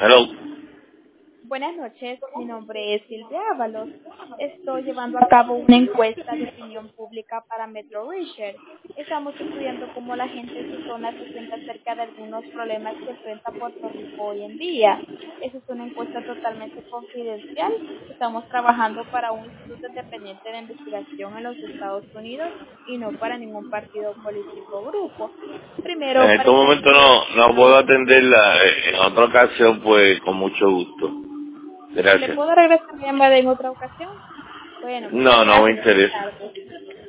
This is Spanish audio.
Hello. Buenas noches, mi nombre es Silvia Ábalos. Estoy llevando a cabo una encuesta de opinión pública para Metro Research. Estamos estudiando cómo la gente en su zona se siente acerca de algunos problemas que enfrenta Puerto Rico hoy en día. Esa es una encuesta totalmente confidencial. Estamos trabajando para un instituto independiente de investigación en los Estados Unidos y no para ningún partido político o grupo. En Primero, para estos momentos no puedo atenderla. En otra ocasión, pues, con mucho gusto. ¿le Gracias. puedo regresar mi llamada en otra ocasión? Bueno, muchas No me gracias. Buenas interesa. tardes.